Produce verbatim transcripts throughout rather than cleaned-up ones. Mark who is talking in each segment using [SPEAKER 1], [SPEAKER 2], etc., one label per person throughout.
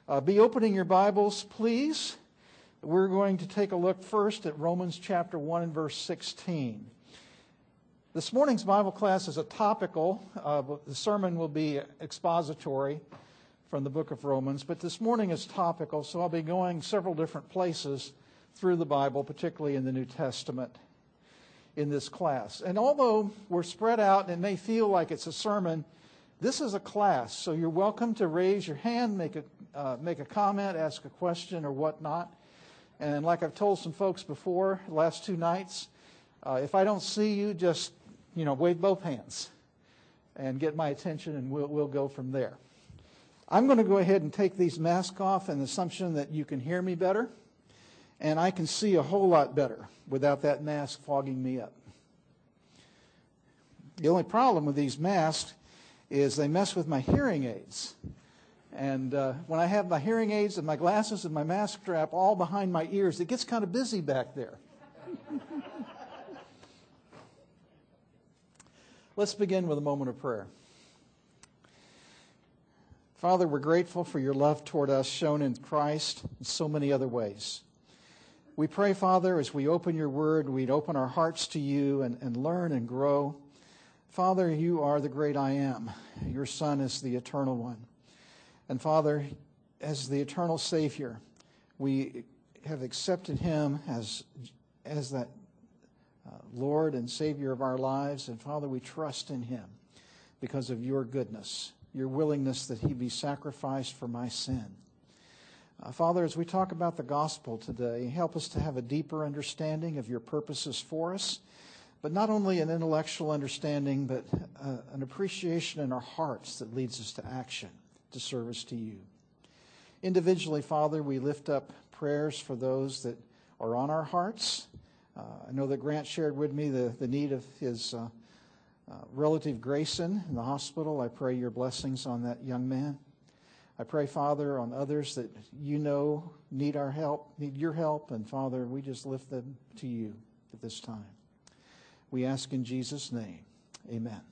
[SPEAKER 1] Uh, be opening your Bibles, please. We're going to take a look first at Romans chapter one and verse sixteen. This morning's Bible class is a topical. Uh, the sermon will be expository from the book of Romans, but this morning is topical, so I'll be going several different places through the Bible, particularly in the New Testament, in this class. And although we're spread out and it may feel like it's a sermon, this is a class, so you're welcome to raise your hand, make a uh, make a comment, ask a question or whatnot. And like I've told some folks before, the last two nights, uh, if I don't see you, just you know wave both hands and get my attention, and we'll we'll go from there. I'm going to go ahead and take these masks off in the assumption that you can hear me better, and I can see a whole lot better without that mask fogging me up. The only problem with these masks is they mess with my hearing aids. And uh, when I have my hearing aids and my glasses and my mask strap all behind my ears, it gets kind of busy back there. Let's begin with a moment of prayer. Father, we're grateful for your love toward us shown in Christ in so many other ways. We pray, Father, as we open your word, we'd open our hearts to you and, and learn and grow. Father, you are the great I am. Your Son is the eternal one. And Father, as the eternal Savior, we have accepted him as, as that uh, Lord and Savior of our lives. And Father, we trust in him because of your goodness, your willingness that he be sacrificed for my sin. Uh, Father, as we talk about the gospel today, help us to have a deeper understanding of your purposes for us, but not only an intellectual understanding, but uh, an appreciation in our hearts that leads us to action, to service to you. Individually, Father, we lift up prayers for those that are on our hearts. Uh, I know that Grant shared with me the, the need of his uh, uh, relative Grayson in the hospital. I pray your blessings on that young man. I pray, Father, on others that you know need our help, need your help, and Father, we just lift them to you at this time. We ask in Jesus' name, amen.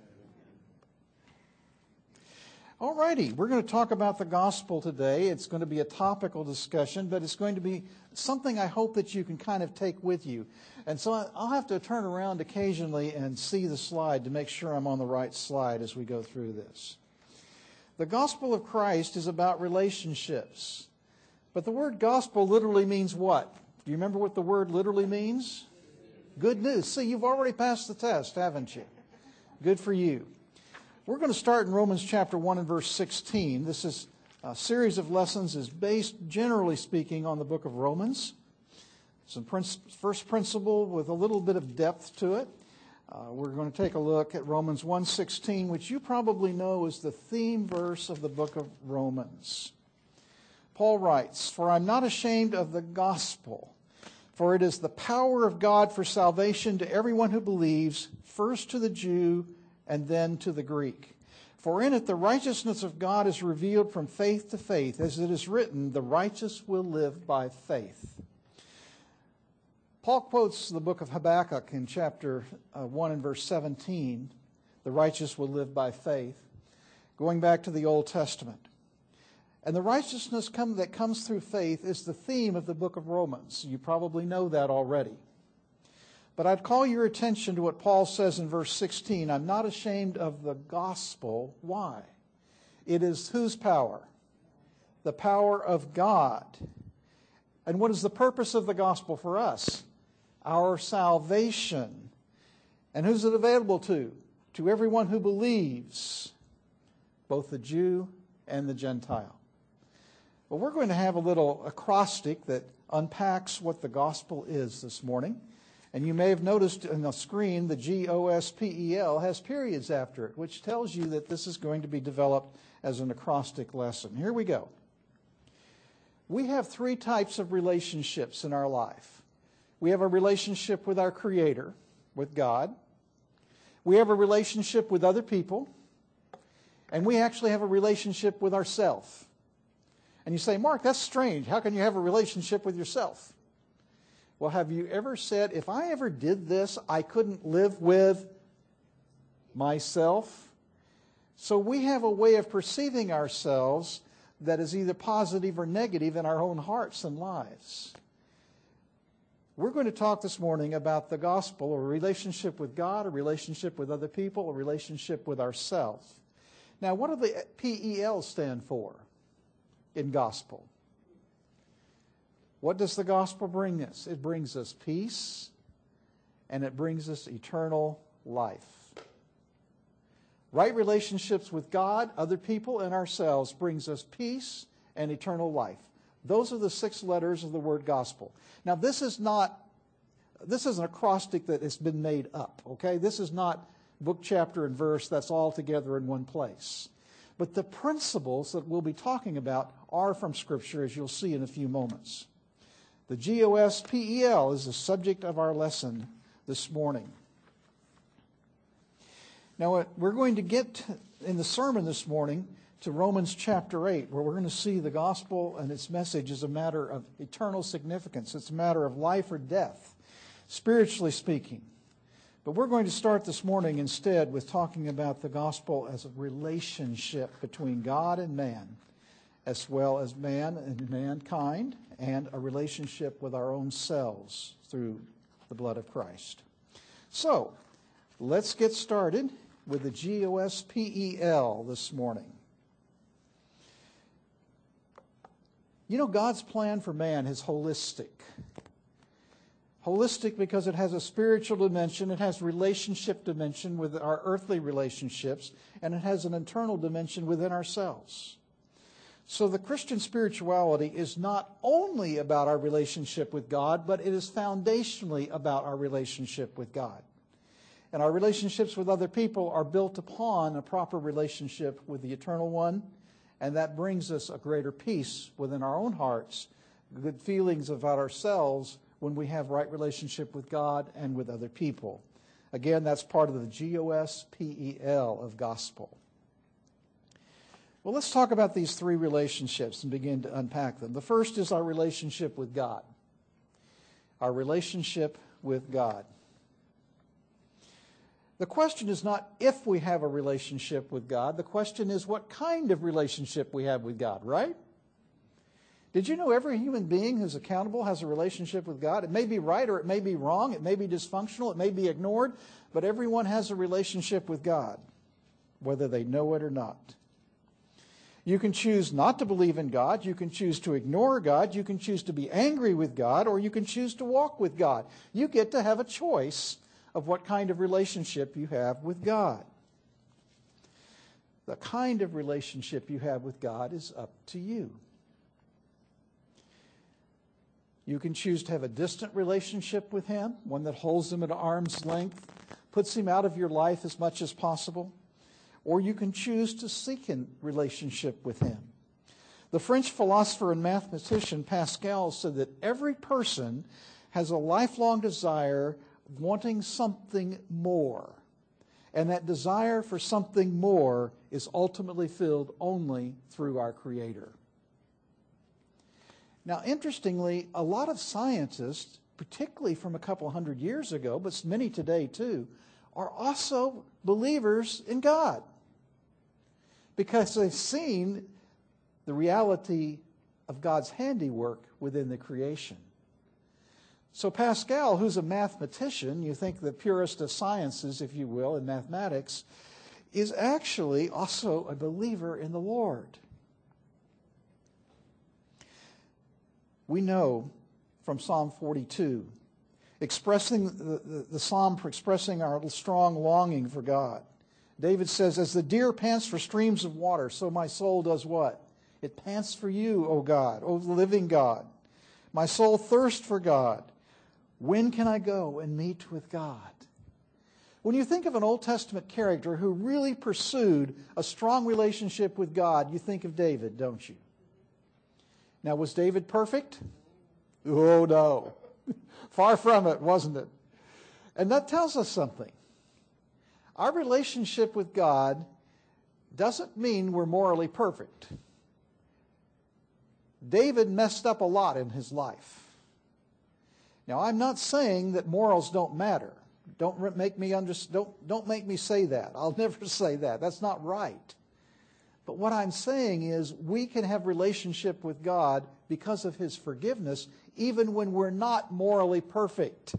[SPEAKER 1] All righty, we're going to talk about the gospel today. It's going to be a topical discussion, but it's going to be something I hope that you can kind of take with you. And so I'll have to turn around occasionally and see the slide to make sure I'm on the right slide as we go through this. The gospel of Christ is about relationships. But the word gospel literally means what? Do you remember what the word literally means? Good news. See, you've already passed the test, haven't you? Good for you. We're going to start in Romans chapter one and verse sixteen. This is a series of lessons is based, generally speaking, on the book of Romans. Some first principle with a little bit of depth to it. Uh, we're going to take a look at Romans one sixteen, which you probably know is the theme verse of the book of Romans. Paul writes, "For I'm not ashamed of the gospel, for it is the power of God for salvation to everyone who believes, first to the Jew and then to the Greek. For in it the righteousness of God is revealed from faith to faith, as it is written, the righteous will live by faith." Paul quotes the book of Habakkuk in chapter uh, one and verse seventeen, the righteous will live by faith, going back to the Old Testament. And the righteousness come, that comes through faith is the theme of the book of Romans. You probably know that already. But I'd call your attention to what Paul says in verse sixteen. I'm not ashamed of the gospel. Why? It is whose power? The power of God. And what is the purpose of the gospel for us? Our salvation. And who's it available to? To everyone who believes, both the Jew and the Gentile. Well, we're going to have a little acrostic that unpacks what the gospel is this morning. And you may have noticed on the screen the G O S P E L has periods after it, which tells you that this is going to be developed as an acrostic lesson. Here we go. We have three types of relationships in our life. We have a relationship with our Creator, with God. We have a relationship with other people. And we actually have a relationship with ourselves. And you say, Mark, that's strange. How can you have a relationship with yourself? Well, have you ever said, if I ever did this, I couldn't live with myself? So we have a way of perceiving ourselves that is either positive or negative in our own hearts and lives. We're going to talk this morning about the gospel, a relationship with God, a relationship with other people, a relationship with ourselves. Now, what do the P E L stand for in gospel? What does the gospel bring us? It brings us peace, and it brings us eternal life. Right relationships with God, other people, and ourselves brings us peace and eternal life. Those are the six letters of the word gospel. Now, this is not, this is an acrostic that has been made up, okay? This is not book, chapter, and verse that's all together in one place. But the principles that we'll be talking about are from Scripture, as you'll see in a few moments. The G O S P E L is the subject of our lesson this morning. Now, we're going to get in the sermon this morning to Romans chapter eight, where we're going to see the gospel and its message is a matter of eternal significance. It's a matter of life or death, spiritually speaking. But we're going to start this morning instead with talking about the gospel as a relationship between God and man, as well as man and mankind, and a relationship with our own selves through the blood of Christ. So, let's get started with the G O S P E L this morning. You know, God's plan for man is holistic. Holistic because it has a spiritual dimension, it has a relationship dimension with our earthly relationships, and it has an internal dimension within ourselves. So the Christian spirituality is not only about our relationship with God, but it is foundationally about our relationship with God. And our relationships with other people are built upon a proper relationship with the Eternal One, and that brings us a greater peace within our own hearts, good feelings about ourselves when we have right relationship with God and with other people. Again, that's part of the G O S P E L of gospel. Well, let's talk about these three relationships and begin to unpack them. The first is our relationship with God. Our relationship with God. The question is not if we have a relationship with God. The question is what kind of relationship we have with God, right? Did you know every human being who's accountable has a relationship with God? It may be right or it may be wrong. It may be dysfunctional. It may be ignored. But everyone has a relationship with God, whether they know it or not. You can choose not to believe in God. You can choose to ignore God. You can choose to be angry with God, or you can choose to walk with God. You get to have a choice of what kind of relationship you have with God. The kind of relationship you have with God is up to you. You can choose to have a distant relationship with Him, one that holds Him at arm's length, puts Him out of your life as much as possible. Or you can choose to seek a relationship with Him. The French philosopher and mathematician Pascal said that every person has a lifelong desire wanting something more. And that desire for something more is ultimately filled only through our Creator. Now, interestingly, a lot of scientists, particularly from a couple hundred years ago, but many today too, are also believers in God, because they've seen the reality of God's handiwork within the creation. So Pascal, who's a mathematician, you think the purest of sciences, if you will, in mathematics, is actually also a believer in the Lord. We know from Psalm forty-two, expressing the, the, the psalm for expressing our strong longing for God. David says, as the deer pants for streams of water, so my soul does what? It pants for you, O God, O living God. My soul thirsts for God. When can I go and meet with God? When you think of an Old Testament character who really pursued a strong relationship with God, you think of David, don't you? Now, was David perfect? Oh, no. Far from it, wasn't it? And that tells us something. Our relationship with God doesn't mean we're morally perfect. David messed up a lot in his life. Now, I'm not saying that morals don't matter. Don't make me under, don't, don't make me say that. I'll never say that. That's not right. But what I'm saying is we can have relationship with God because of His forgiveness, even when we're not morally perfect.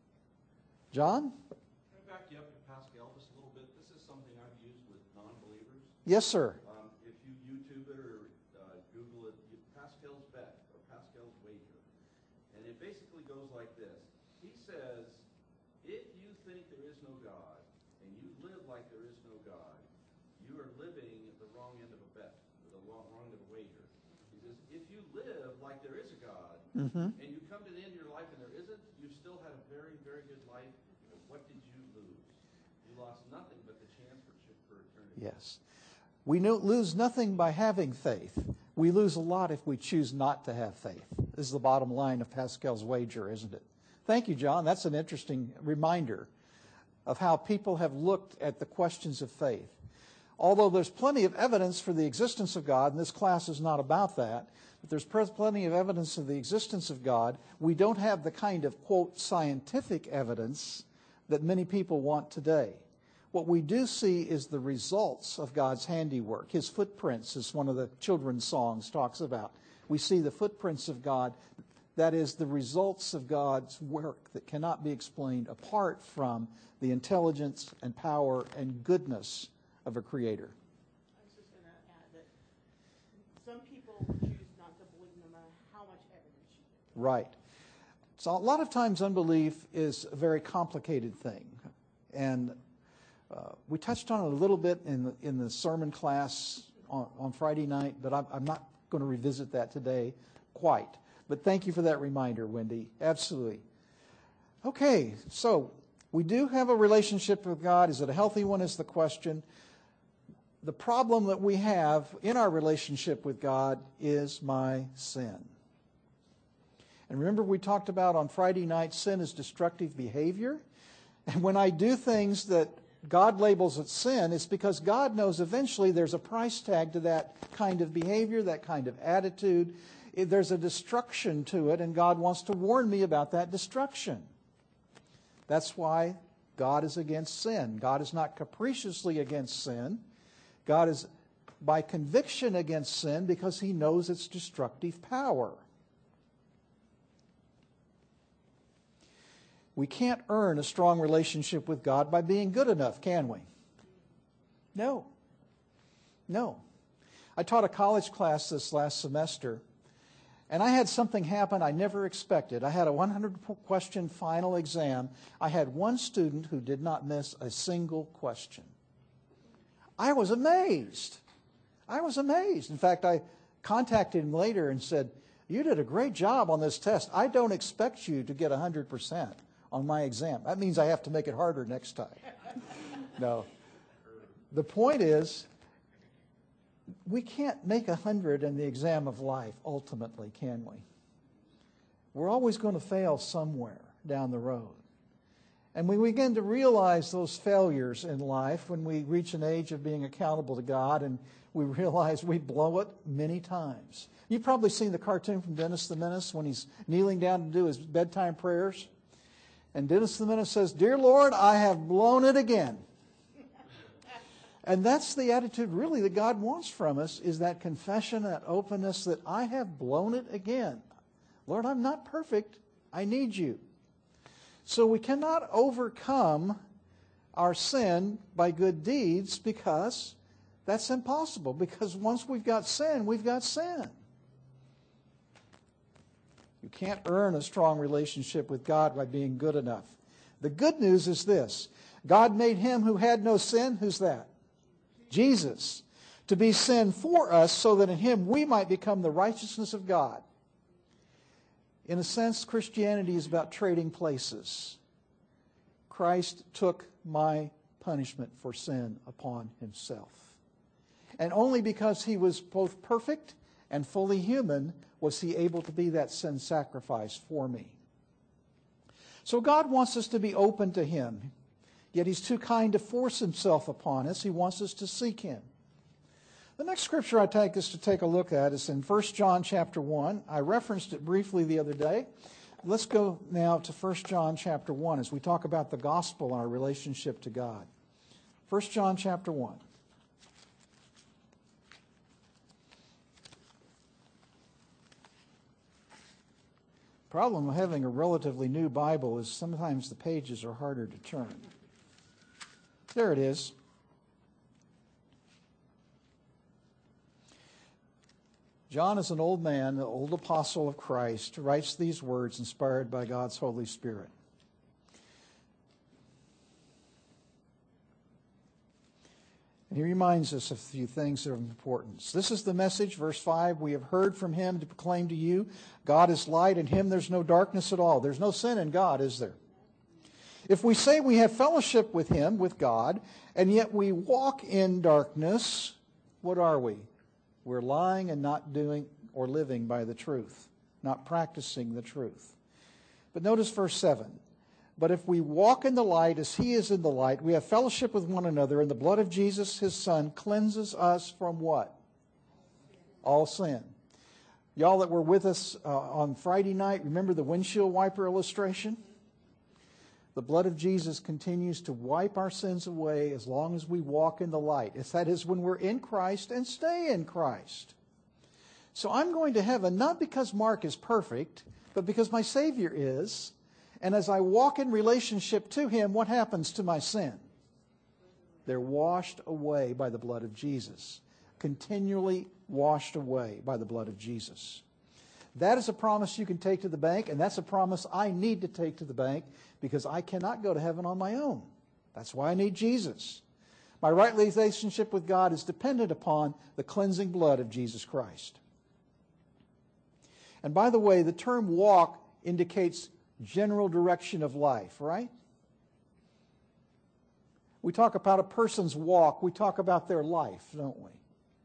[SPEAKER 1] John?
[SPEAKER 2] Can I back you up to Pascal just a little bit? This is something I've used with non-believers.
[SPEAKER 1] Yes, sir.
[SPEAKER 2] Um, if you YouTube it or uh, Google it, you, Pascal's bet or Pascal's wager. And it basically goes like this. He says, if you think there is no God and you live like there is no God, you are living at the wrong end of a bet, or the wrong, wrong end of a wager. He says, if you live like there is a God,
[SPEAKER 1] Mm-hmm.
[SPEAKER 2] and you come to the end of your life and there isn't, you still had a very, very good life. What did you lose? You lost nothing but the chance for, for eternity.
[SPEAKER 1] Yes. We no, lose nothing by having faith. We lose a lot if we choose not to have faith. This is the bottom line of Pascal's wager, isn't it? Thank you, John. That's an interesting reminder of how people have looked at the questions of faith. Although there's plenty of evidence for the existence of God, and this class is not about that, but there's plenty of evidence of the existence of God, we don't have the kind of, quote, scientific evidence that many people want today. What we do see is the results of God's handiwork. His footprints, as one of the children's songs talks about. We see the footprints of God. That is the results of God's work that cannot be explained apart from the intelligence and power and goodness of a creator.
[SPEAKER 3] I was just going to add that some people choose not to believe no matter how much evidence you give.
[SPEAKER 1] Right. So a lot of times unbelief is a very complicated thing. And uh, we touched on it a little bit in the, in the sermon class on, on Friday night, but I'm, I'm not going to revisit that today quite. But thank you for that reminder, Wendy. Absolutely. Okay, so we do have a relationship with God. Is it a healthy one is the question. The problem that we have in our relationship with God is my sin. And remember we talked about on Friday night, sin is destructive behavior. And when I do things that God labels as sin, it's because God knows eventually there's a price tag to that kind of behavior, that kind of attitude. There's a destruction to it, and God wants to warn me about that destruction. That's why God is against sin. God is not capriciously against sin. God is by conviction against sin because He knows its destructive power. We can't earn a strong relationship with God by being good enough, can we? No. No. I taught a college class this last semester, and I had something happen I never expected. I had a one hundred question final exam. I had one student who did not miss a single question. I was amazed. I was amazed. In fact, I contacted him later and said, you did a great job on this test. I don't expect you to get one hundred percent on my exam. That means I have to make it harder next time. No. The point is, we can't make one hundred in the exam of life, ultimately, can we? We're always going to fail somewhere down the road. And we begin to realize those failures in life when we reach an age of being accountable to God and we realize we blow it many times. You've probably seen the cartoon from Dennis the Menace when he's kneeling down to do his bedtime prayers. And Dennis the Menace says, Dear Lord, I have blown it again. And that's the attitude really that God wants from us, is that confession, that openness that I have blown it again. Lord, I'm not perfect. I need you. So we cannot overcome our sin by good deeds because that's impossible. Because once we've got sin, we've got sin. You can't earn a strong relationship with God by being good enough. The good news is this. God made Him who had no sin. Who's that? Jesus. To be sin for us so that in Him we might become the righteousness of God. In a sense, Christianity is about trading places. Christ took my punishment for sin upon Himself. And only because He was both perfect and fully human was He able to be that sin sacrifice for me. So God wants us to be open to Him, yet He's too kind to force Himself upon us. He wants us to seek Him. The next scripture I take us to take a look at is in First John chapter one. I referenced it briefly the other day. Let's go now to First John chapter one as we talk about the gospel and our relationship to God. First John chapter one. Problem of having a relatively new Bible is sometimes the pages are harder to turn. There it is. John is an old man, the old apostle of Christ, writes these words inspired by God's Holy Spirit. And he reminds us of a few things that are of importance. This is the message, verse five, we have heard from him to proclaim to you, God is light, in him there's no darkness at all. There's no sin in God, is there? If we say we have fellowship with him, with God, and yet we walk in darkness, what are we? We're lying and not doing or living by the truth, not practicing the truth. But notice verse seven. But if we walk in the light as he is in the light, we have fellowship with one another, and the blood of Jesus, his son, cleanses us from what? All sin. Y'all that were with us uh, on Friday night, remember the windshield wiper illustration? The blood of Jesus continues to wipe our sins away as long as we walk in the light. It's, that is, when we're in Christ and stay in Christ. So I'm going to heaven not because Mark is perfect, but because my Savior is. And as I walk in relationship to him, what happens to my sin? They're washed away by the blood of Jesus. Continually washed away by the blood of Jesus. That is a promise you can take to the bank, and that's a promise I need to take to the bank because I cannot go to heaven on my own. That's why I need Jesus. My right relationship with God is dependent upon the cleansing blood of Jesus Christ. And by the way, the term walk indicates general direction of life, right? We talk about a person's walk, we talk about their life, don't we?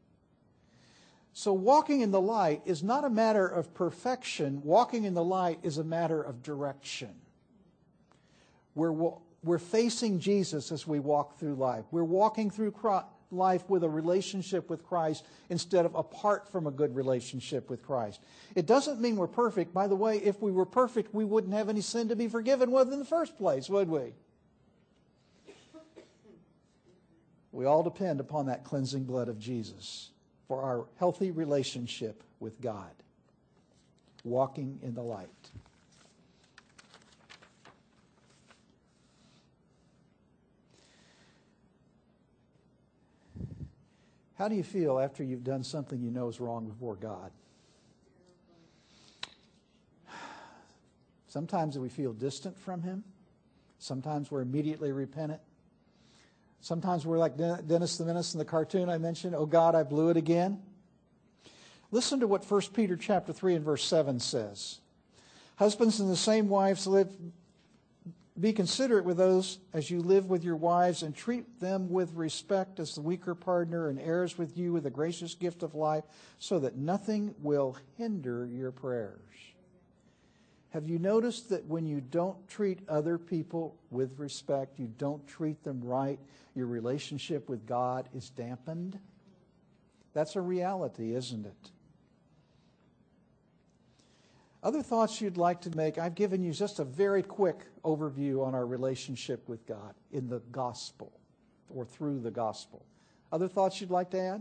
[SPEAKER 1] So walking in the light is not a matter of perfection. Walking in the light is a matter of direction. We're, we're facing Jesus as we walk through life. We're walking through life with a relationship with Christ instead of apart from a good relationship with Christ. It doesn't mean we're perfect. By the way, if we were perfect, we wouldn't have any sin to be forgiven with in the first place, would we? We all depend upon that cleansing blood of Jesus for our healthy relationship with God, walking in the light. How do you feel after you've done something you know is wrong before God? Sometimes we feel distant from him. Sometimes we're immediately repentant. Sometimes we're like Dennis the Menace in the cartoon I mentioned, oh God, I blew it again. Listen to what First Peter chapter three and verse seven says. Husbands, and the same wives live, be considerate with those as you live with your wives, and treat them with respect as the weaker partner, and heirs with you with the gracious gift of life, so that nothing will hinder your prayers. Have you noticed that when you don't treat other people with respect, you don't treat them right, your relationship with God is dampened? That's a reality, isn't it? Other thoughts you'd like to make? I've given you just a very quick overview on our relationship with God in the gospel or through the gospel. Other thoughts you'd like to add?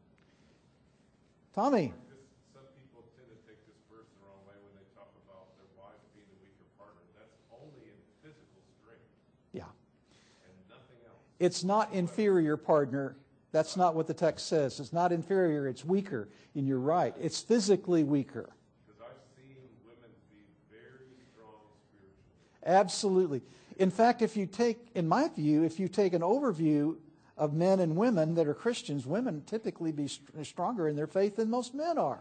[SPEAKER 1] Tommy?
[SPEAKER 4] Some people tend to take this verse the wrong way when they talk about their wife being the weaker partner. That's only in physical strength.
[SPEAKER 1] Yeah.
[SPEAKER 4] And nothing else.
[SPEAKER 1] It's not inferior partner. That's not what the text says. It's not inferior, it's weaker. And you're right. It's physically weaker. Absolutely. In fact, if you take, in my view, if you take an overview of men and women that are Christians, women typically be st- stronger in their faith than most men are.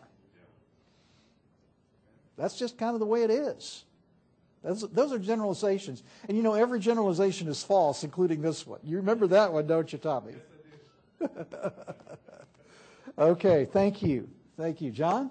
[SPEAKER 1] That's just kind of the way it is. Those, those are generalizations. And you know, every generalization is false, including this one. You remember that one, don't you, Tommy?
[SPEAKER 4] Yes, I do.
[SPEAKER 1] Okay, thank you. Thank you. John?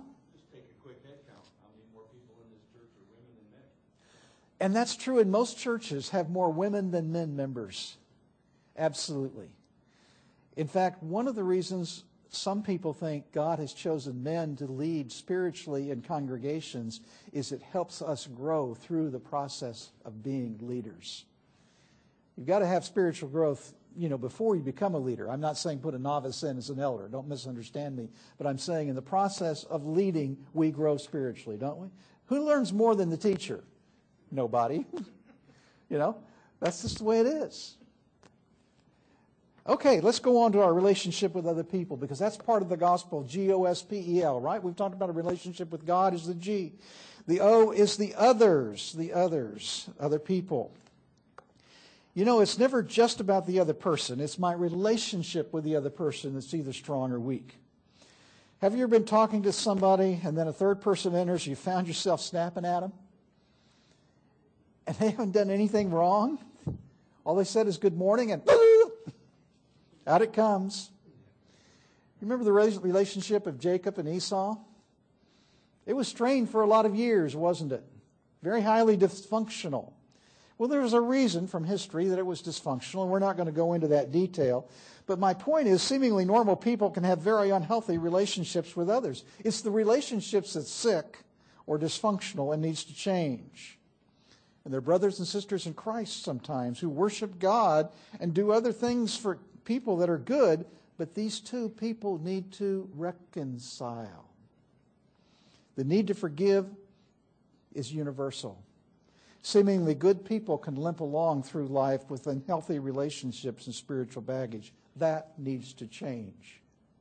[SPEAKER 1] And that's true in most churches, have more women than men members. Absolutely. In fact, one of the reasons some people think God has chosen men to lead spiritually in congregations is it helps us grow through the process of being leaders. You've got to have spiritual growth, you know, before you become a leader. I'm not saying put a novice in as an elder. Don't misunderstand me. But I'm saying in the process of leading, we grow spiritually, don't we? Who learns more than the teacher? Nobody. You know, that's just the way it is. Okay, let's go on to our relationship with other people, because that's part of the gospel, G O S P E L, right? We've talked about a relationship with God is the G. The O is the others, the others, other people. You know, it's never just about the other person. It's my relationship with the other person that's either strong or weak. Have you ever been talking to somebody and then a third person enters, you found yourself snapping at them? And they haven't done anything wrong? All they said is good morning and out it comes. You remember the relationship of Jacob and Esau? It was strained for a lot of years, wasn't it? Very highly dysfunctional. Well, there was a reason from history that it was dysfunctional, and we're not going to go into that detail. But my point is, seemingly normal people can have very unhealthy relationships with others. It's the relationships that's sick or dysfunctional and needs to change. And they're brothers and sisters in Christ sometimes who worship God and do other things for people that are good, but these two people need to reconcile. The need to forgive is universal. Seemingly good people can limp along through life with unhealthy relationships and spiritual baggage. That needs to change.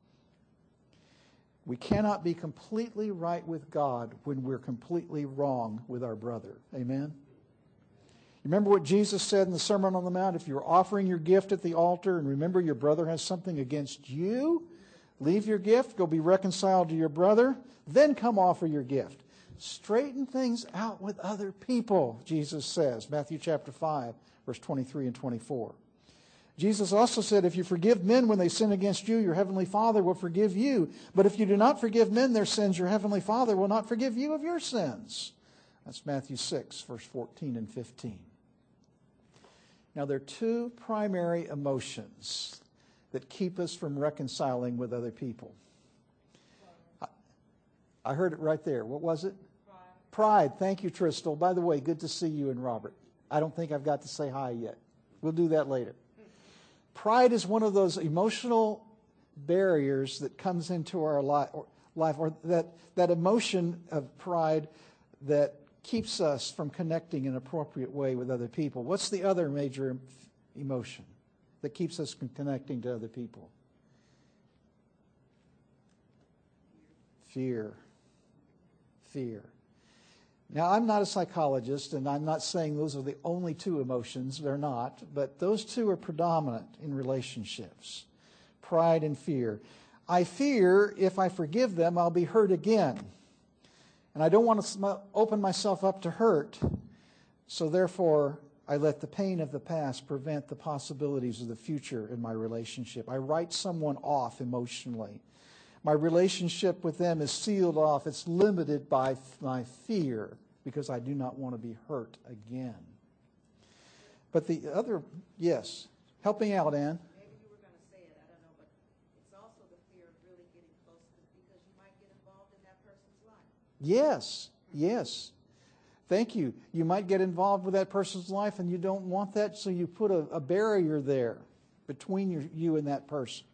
[SPEAKER 1] We cannot be completely right with God when we're completely wrong with our brother. Amen? Remember what Jesus said in the Sermon on the Mount? If you're offering your gift at the altar and remember your brother has something against you, leave your gift, go be reconciled to your brother, then come offer your gift. Straighten things out with other people, Jesus says, Matthew chapter five, verse twenty-three and twenty-four. Jesus also said, if you forgive men when they sin against you, your heavenly Father will forgive you. But if you do not forgive men their sins, your heavenly Father will not forgive you of your sins. That's Matthew six, verse fourteen and fifteen. Now, there are two primary emotions that keep us from reconciling with other people. I, I heard it right there. What was it? Pride. Pride. Thank you, Tristel. By the way, good to see you and Robert. I don't think I've got to say hi yet. We'll do that later. Pride is one of those emotional barriers that comes into our li- or life, or that, that emotion of pride that keeps us from connecting in an appropriate way with other people. What's the other major emotion that keeps us from connecting to other people? Fear. Fear. Now, I'm not a psychologist, and I'm not saying those are the only two emotions. They're not. But those two are predominant in relationships. Pride and fear. I fear if I forgive them, I'll be hurt again. And I don't want to open myself up to hurt, so therefore I let the pain of the past prevent the possibilities of the future in my relationship. I write someone off emotionally. My relationship with them is sealed off. It's limited by my fear because I do not want to be hurt again. But the other, yes, help me out, Ann.
[SPEAKER 5] Maybe you were going to say it, I don't know, but it's also the fear of really getting close to, because you might get involved in that person's life.
[SPEAKER 1] Yes, yes. Thank you. You might get involved with that person's life and you don't want that, so you put a, a barrier there between your, you and that person.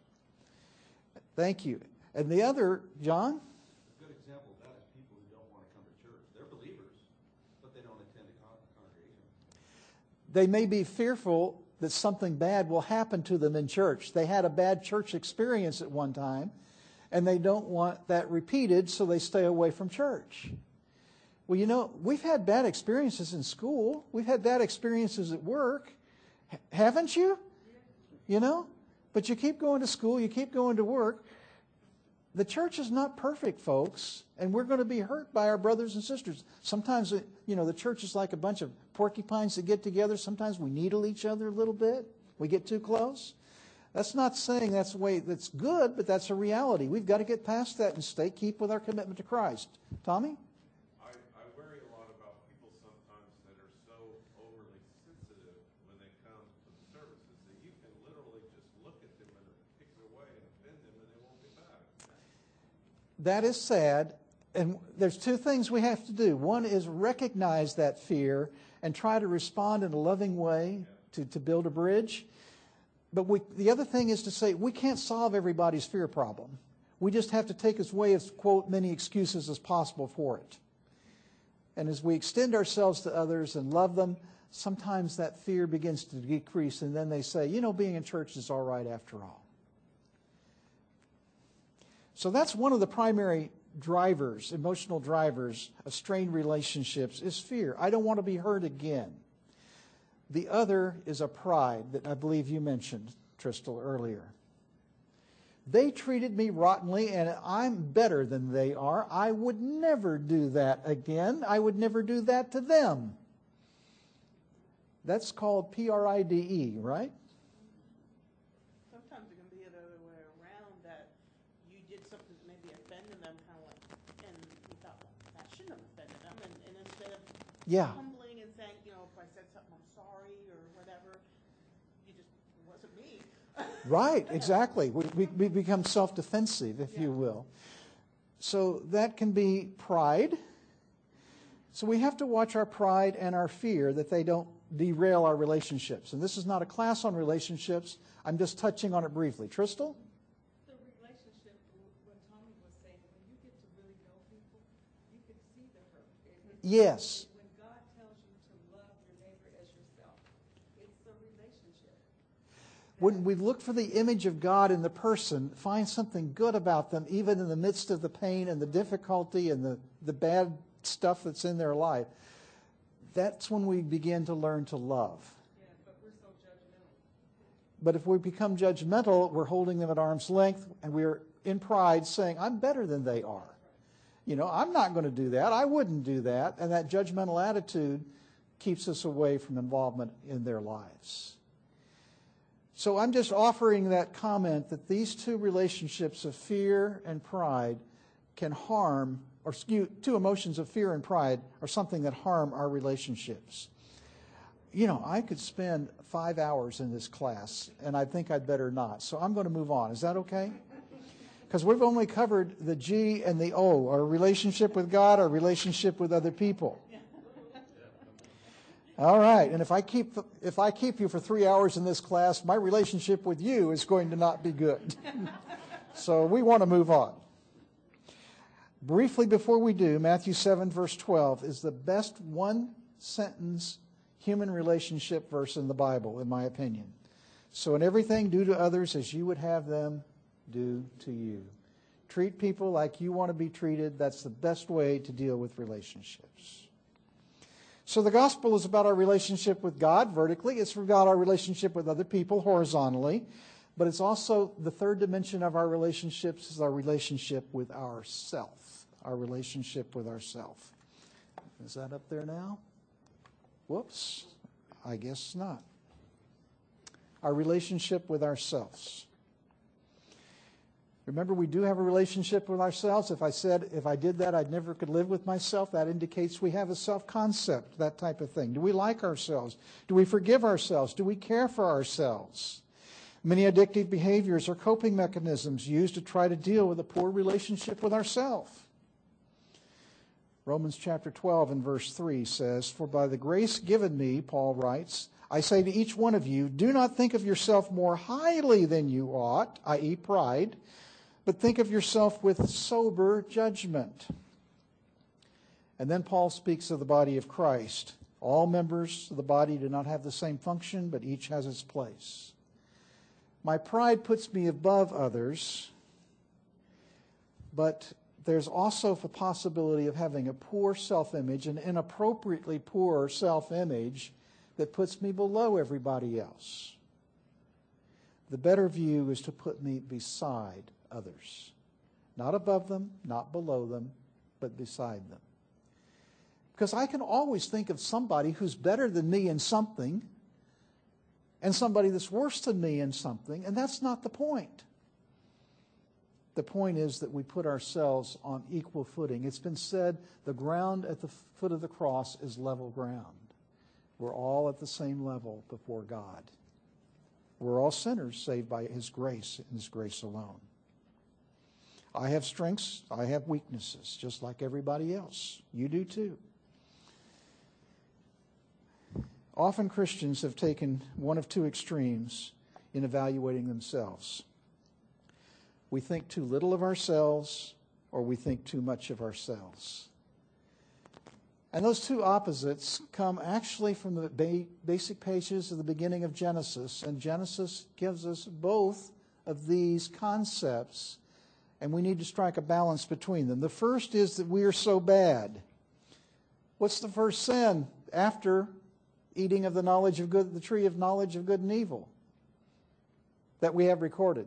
[SPEAKER 1] Thank you. And the other, John?
[SPEAKER 2] A good example of that is people who don't want to come to church. They're believers, but they don't attend a congregation.
[SPEAKER 1] They may be fearful that something bad will happen to them in church. They had a bad church experience at one time, and they don't want that repeated, so they stay away from church. Well, you know, we've had bad experiences in school. We've had bad experiences at work. H- haven't you? You know? But you keep going to school, you keep going to work. The church is not perfect, folks, and we're going to be hurt by our brothers and sisters. Sometimes, you know, the church is like a bunch of porcupines that get together. Sometimes we needle each other a little bit. We get too close. That's not saying that's the way that's good, but that's a reality. We've got to get past that and stay, keep with our commitment to Christ. Tommy?
[SPEAKER 4] I, I worry a lot about people sometimes that are so overly sensitive when they come to the services that you can literally just look at them in a particular way and offend them and they won't be back.
[SPEAKER 1] That is sad, and there's two things we have to do. One is recognize that fear and try to respond in a loving way to, to build a bridge. But we, the other thing is to say we can't solve everybody's fear problem. We just have to take as way as, quote, many excuses as possible for it. And as we extend ourselves to others and love them, sometimes that fear begins to decrease, and then they say, you know, being in church is all right after all. So that's one of the primary drivers, emotional drivers of strained relationships, is fear. I don't want to be hurt again. The other is a pride that I believe you mentioned, Tristel, earlier. They treated me rottenly, and I'm better than they are. I would never do that again. I would never do that to them. That's called P R I D E, right?
[SPEAKER 3] Sometimes it can be the other way around, that you did something that maybe offended them, kind of like, and you thought, well, that shouldn't have offended them. And, and instead of
[SPEAKER 1] Yeah.
[SPEAKER 3] humbling and saying, you know, if I said something, I'm sorry or whatever, you just, it wasn't me.
[SPEAKER 1] Right, exactly. We, we, we become self-defensive, if
[SPEAKER 3] Yeah.
[SPEAKER 1] you will. So that can be pride. So we have to watch our pride and our fear that they don't derail our relationships. And this is not a class on relationships. I'm just touching on it briefly. Tristel?
[SPEAKER 5] The relationship, when Tommy was saying, when you get to really know people, you can see the hurt. It-
[SPEAKER 1] Yes.
[SPEAKER 5] When God tells you to love your neighbor as yourself, it's a relationship.
[SPEAKER 1] When we look for the image of God in the person, find something good about them, even in the midst of the pain and the difficulty and the, the bad stuff that's in their life, that's when we begin to learn to love.
[SPEAKER 5] Yeah, but we're so judgmental.
[SPEAKER 1] But if we become judgmental, we're holding them at arm's length, and we're in pride saying, I'm better than they are. You know, I'm not going to do that. I wouldn't do that. And that judgmental attitude keeps us away from involvement in their lives. So I'm just offering that comment that these two relationships of fear and pride can harm, or excuse, two emotions of fear and pride are something that harm our relationships. You know, I could spend five hours in this class, and I think I'd better not. So I'm going to move on. Is that okay? Because we've only covered the G and the O, our relationship with God, our relationship with other people. All right, and if I keep if I keep you for three hours in this class, my relationship with you is going to not be good. So we want to move on. Briefly before we do, Matthew seven, verse twelve is the best one-sentence human relationship verse in the Bible, in my opinion. So in everything, do to others as you would have them do to you. Treat people like you want to be treated. That's the best way to deal with relationships. So the gospel is about our relationship with God vertically. It's about our relationship with other people horizontally. But it's also the third dimension of our relationships is our relationship with ourself. Our relationship with ourself. Is that up there now? Whoops. I guess not. Our relationship with ourselves. Remember, we do have a relationship with ourselves. If I said, if I did that, I never could live with myself, that indicates we have a self-concept, that type of thing. Do we like ourselves? Do we forgive ourselves? Do we care for ourselves? Many addictive behaviors are coping mechanisms used to try to deal with a poor relationship with ourselves. Romans chapter twelve and verse three says, "For by the grace given me," Paul writes, "I say to each one of you, do not think of yourself more highly than you ought," that is pride, "but think of yourself with sober judgment." And then Paul speaks of the body of Christ. All members of the body do not have the same function, but each has its place. My pride puts me above others, but there's also the possibility of having a poor self-image, an inappropriately poor self-image that puts me below everybody else. The better view is to put me beside others. Not above them, not below them, but beside them. Because I can always think of somebody who's better than me in something and somebody that's worse than me in something, and that's not the point. The point is that we put ourselves on equal footing. It's been said the ground at the foot of the cross is level ground. We're all at the same level before God. We're all sinners saved by His grace and His grace alone. I have strengths, I have weaknesses, just like everybody else. You do too. Often Christians have taken one of two extremes in evaluating themselves. We think too little of ourselves, or we think too much of ourselves. And those two opposites come actually from the ba- basic pages of the beginning of Genesis. And Genesis gives us both of these concepts, and we need to strike a balance between them. The first is that we are so bad. What's the first sin after eating of the knowledge of good, the tree of knowledge of good and evil that we have recorded?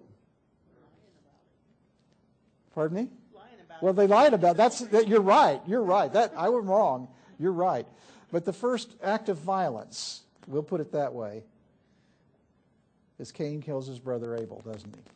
[SPEAKER 1] Pardon me?
[SPEAKER 3] Lying about
[SPEAKER 1] Well,
[SPEAKER 3] it.
[SPEAKER 1] they lied about it. That's that, you're right. You're right. That I was wrong. You're right. But the first act of violence, we'll put it that way, is Cain kills his brother Abel, doesn't he?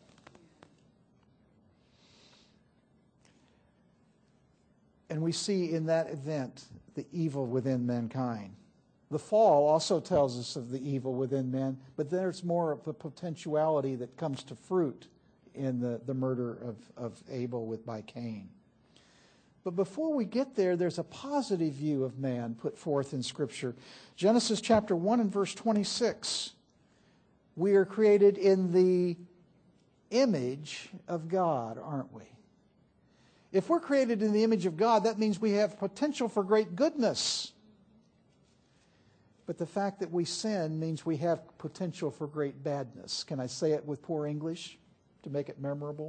[SPEAKER 1] And we see in that event the evil within mankind. The fall also tells us of the evil within men, but there's more of the potentiality that comes to fruit in the, the murder of, of Abel with by Cain. But before we get there, there's a positive view of man put forth in Scripture. Genesis chapter one and verse twenty-six. We are created in the image of God, aren't we? If we're created in the image of God, that means we have potential for great goodness. But the fact that we sin means we have potential for great badness. Can I say it with poor English to make it memorable?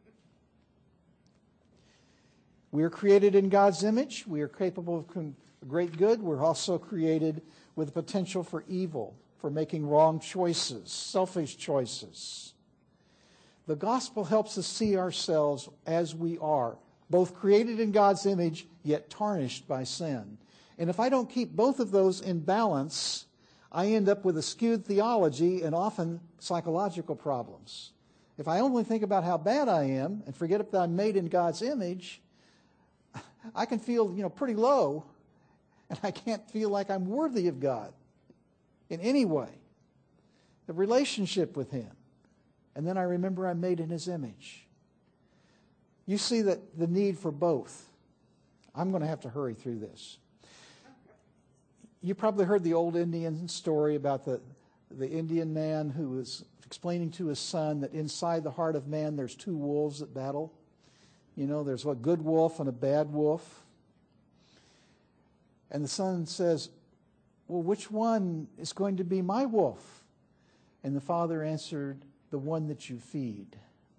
[SPEAKER 1] We are created in God's image. We are capable of great good. We're also created with the potential for evil, for making wrong choices, selfish choices. The gospel helps us see ourselves as we are, both created in God's image, yet tarnished by sin. And if I don't keep both of those in balance, I end up with a skewed theology and often psychological problems. If I only think about how bad I am and forget that I'm made in God's image, I can feel, you know, pretty low, and I can't feel like I'm worthy of God in any way. The relationship with Him. And then I remember I'm made in His image. You see that the need for both. I'm going to have to hurry through this. You probably heard the old Indian story about the, the Indian man who was explaining to his son that inside the heart of man there's two wolves that battle. You know, there's a good wolf and a bad wolf. And the son says, well, which one is going to be my wolf? And the father answered, the one that you feed.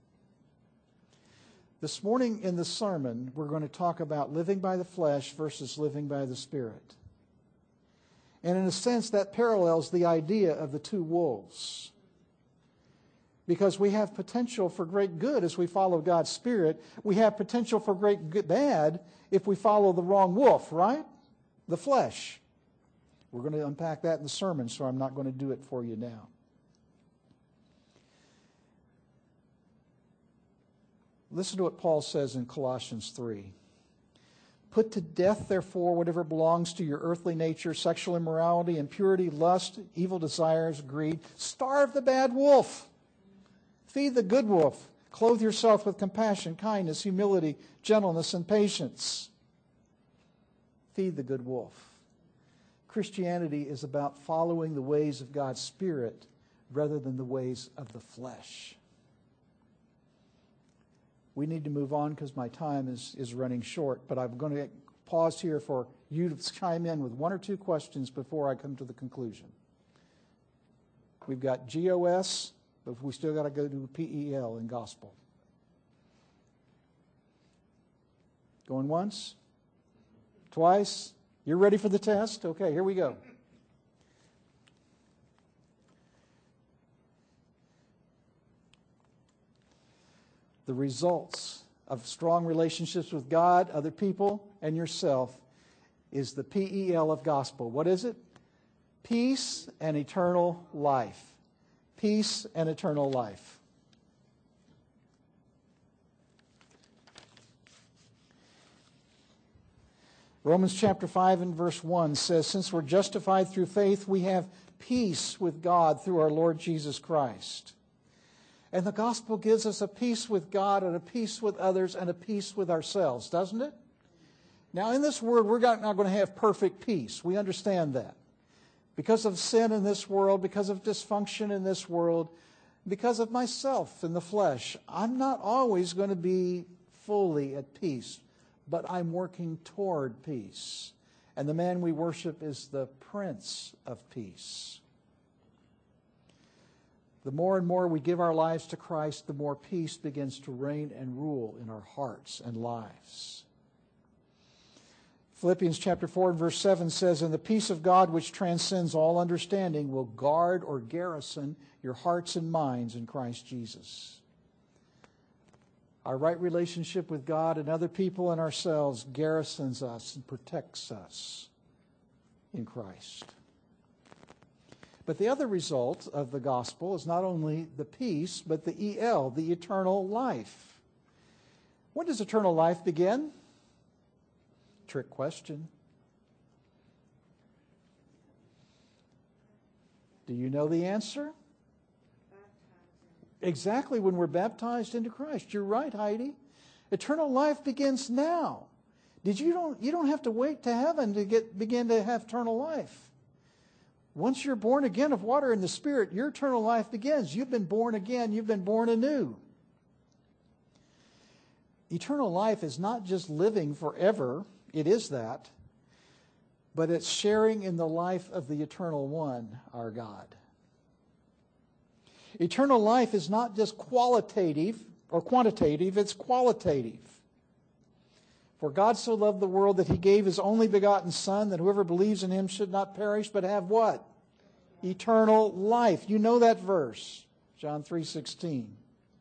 [SPEAKER 1] This morning in the sermon, we're going to talk about living by the flesh versus living by the Spirit. And in a sense, that parallels the idea of the two wolves. Because we have potential for great good as we follow God's Spirit. We have potential for great good, bad if we follow the wrong wolf, right? The flesh. We're going to unpack that in the sermon, so I'm not going to do it for you now. Listen to what Paul says in Colossians three. Put to death, therefore, whatever belongs to your earthly nature, sexual immorality, impurity, lust, evil desires, greed. Starve the bad wolf. Feed the good wolf. Clothe yourself with compassion, kindness, humility, gentleness, and patience. Feed the good wolf. Christianity is about following the ways of God's Spirit rather than the ways of the flesh. We need to move on because my time is, is running short, but I'm going to pause here for you to chime in with one or two questions before I come to the conclusion. We've got G O S, but we still got to go to P E L in gospel. Going once? Twice? You're ready for the test? Okay, here we go. The results of strong relationships with God, other people, and yourself is the P E L of gospel. What is it? Peace and eternal life. Peace and eternal life. Romans chapter five and verse one says, since we're justified through faith, we have peace with God through our Lord Jesus Christ. And the gospel gives us a peace with God and a peace with others and a peace with ourselves, doesn't it? Now, in this world, we're not going to have perfect peace. We understand that. Because of sin in this world, because of dysfunction in this world, because of myself in the flesh, I'm not always going to be fully at peace, but I'm working toward peace. And the man we worship is the Prince of Peace. The more and more we give our lives to Christ, the more peace begins to reign and rule in our hearts and lives. Philippians chapter four and verse seven says, "And the peace of God which transcends all understanding will guard or garrison your hearts and minds in Christ Jesus." Our right relationship with God and other people and ourselves garrisons us and protects us in Christ. But the other result of the gospel is not only the peace, but the E L, the eternal life. When does eternal life begin? Trick question. Do you know the answer? Exactly when we're baptized into Christ. You're right, Heidi. Eternal life begins now. Did you don't you don't have to wait to heaven to get begin to have eternal life. Once you're born again of water and the Spirit, your eternal life begins. You've been born again. You've been born anew. Eternal life is not just living forever. It is that. But it's sharing in the life of the Eternal One, our God. Eternal life is not just qualitative or quantitative, it's qualitative. For God so loved the world that He gave His only begotten Son, that whoever believes in Him should not perish, but have what? Eternal life. You know that verse, John three sixteen.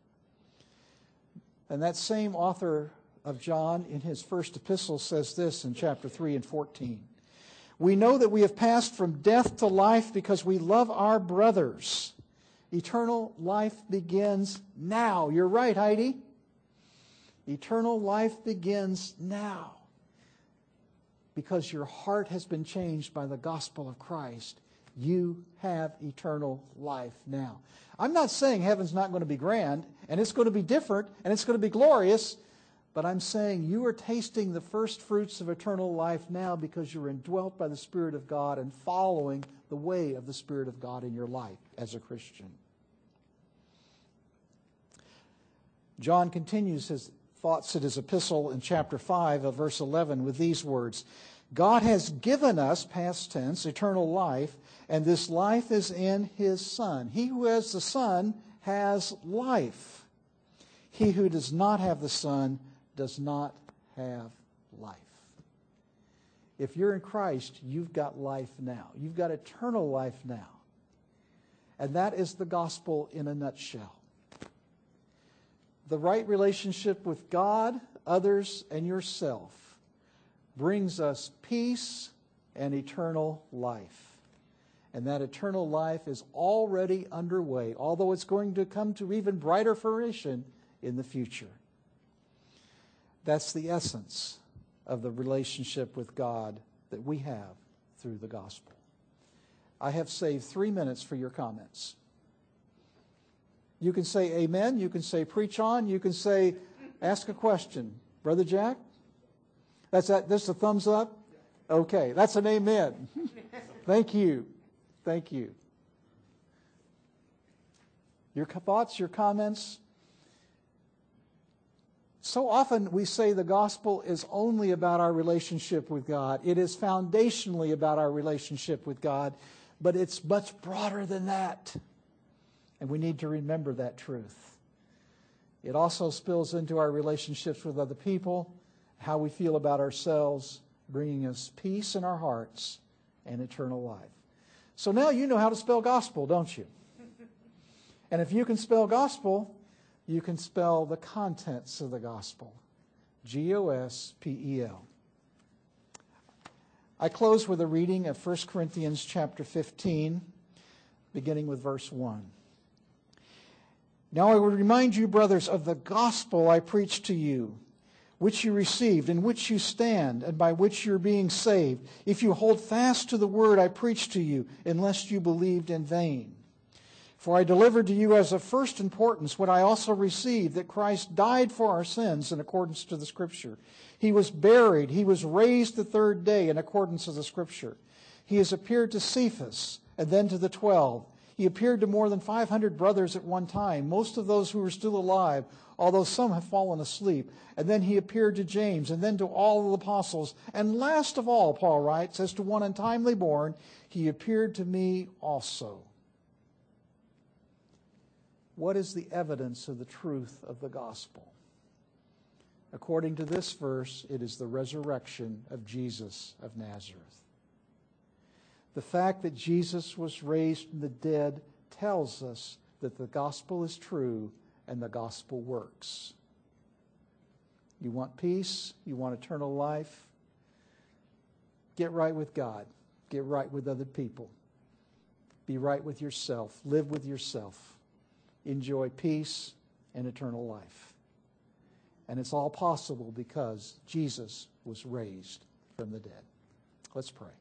[SPEAKER 1] And that same author of John in his first epistle says this in chapter three and fourteen. "We know that we have passed from death to life because we love our brothers." Eternal life begins now. You're right, Heidi. Eternal life begins now. Because your heart has been changed by the gospel of Christ, you have eternal life now. I'm not saying heaven's not going to be grand, and it's going to be different, and it's going to be glorious, but I'm saying you are tasting the first fruits of eternal life now because you're indwelt by the Spirit of God and following the way of the Spirit of God in your life as a Christian. John continues his thoughts in his epistle in chapter five of verse eleven with these words, "God has given us," past tense, "eternal life, and this life is in His Son. He who has the Son has life. He who does not have the Son does not have life." If you're in Christ, you've got life now. You've got eternal life now. And that is the gospel in a nutshell. The right relationship with God, others, and yourself brings us peace and eternal life. And that eternal life is already underway, although it's going to come to even brighter fruition in the future. That's the essence of the relationship with God that we have through the gospel. I have saved three minutes for your comments. You can say amen, you can say preach on, you can say ask a question. Brother Jack? That's that, this a thumbs up? Okay, that's an amen. Thank you. Thank you. Your thoughts, your comments? So often we say the gospel is only about our relationship with God. It is foundationally about our relationship with God, but it's much broader than that. And we need to remember that truth. It also spills into our relationships with other people, how we feel about ourselves, bringing us peace in our hearts and eternal life. So now you know how to spell gospel, don't you? And if you can spell gospel, you can spell the contents of the gospel. G O S P E L. I close with a reading of First Corinthians chapter fifteen, beginning with verse one. "Now I will remind you, brothers, of the gospel I preached to you, which you received, in which you stand, and by which you are being saved, if you hold fast to the word I preached to you, unless you believed in vain. For I delivered to you as of first importance what I also received, that Christ died for our sins in accordance to the Scripture. He was buried. He was raised the third day in accordance to the Scripture. He has appeared to Cephas and then to the twelve. He appeared to more than five hundred brothers at one time, most of those who were still alive, although some have fallen asleep. And then he appeared to James, and then to all the apostles. And last of all, Paul writes, as to one untimely born, he appeared to me also. What is the evidence of the truth of the gospel? According to this verse, it is the resurrection of Jesus of Nazareth. The fact that Jesus was raised from the dead tells us that the gospel is true and the gospel works. You want peace? You want eternal life? Get right with God. Get right with other people. Be right with yourself. Live with yourself. Enjoy peace and eternal life. And it's all possible because Jesus was raised from the dead. Let's pray.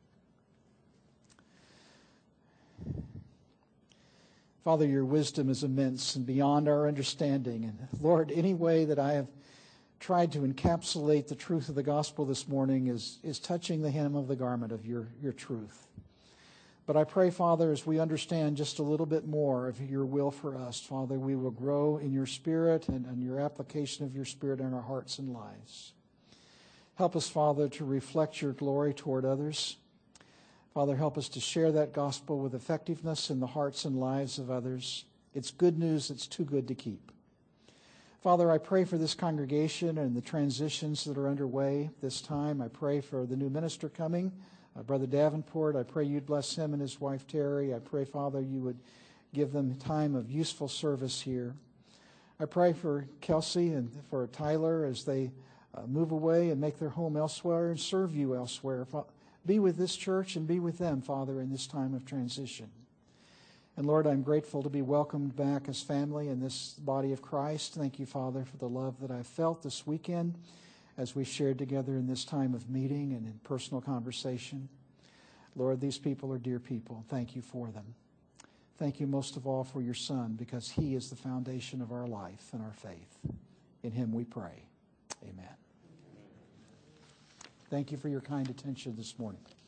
[SPEAKER 1] Father, your wisdom is immense and beyond our understanding. And Lord, any way that I have tried to encapsulate the truth of the gospel this morning is, is touching the hem of the garment of your, your truth. But I pray, Father, as we understand just a little bit more of your will for us, Father, we will grow in your Spirit and, and your application of your Spirit in our hearts and lives. Help us, Father, to reflect your glory toward others. Father, help us to share that gospel with effectiveness in the hearts and lives of others. It's good news that's too good to keep. Father, I pray for this congregation and the transitions that are underway this time. I pray for the new minister coming, uh, Brother Davenport. I pray you'd bless him and his wife Terry. I pray, Father, you would give them time of useful service here. I pray for Kelsey and for Tyler as they uh, move away and make their home elsewhere and serve you elsewhere. Be with this church and be with them, Father, in this time of transition. And Lord, I'm grateful to be welcomed back as family in this body of Christ. Thank you, Father, for the love that I felt this weekend as we shared together in this time of meeting and in personal conversation. Lord, these people are dear people. Thank you for them. Thank you most of all for your Son, because he is the foundation of our life and our faith. In him we pray. Amen. Thank you for your kind attention this morning.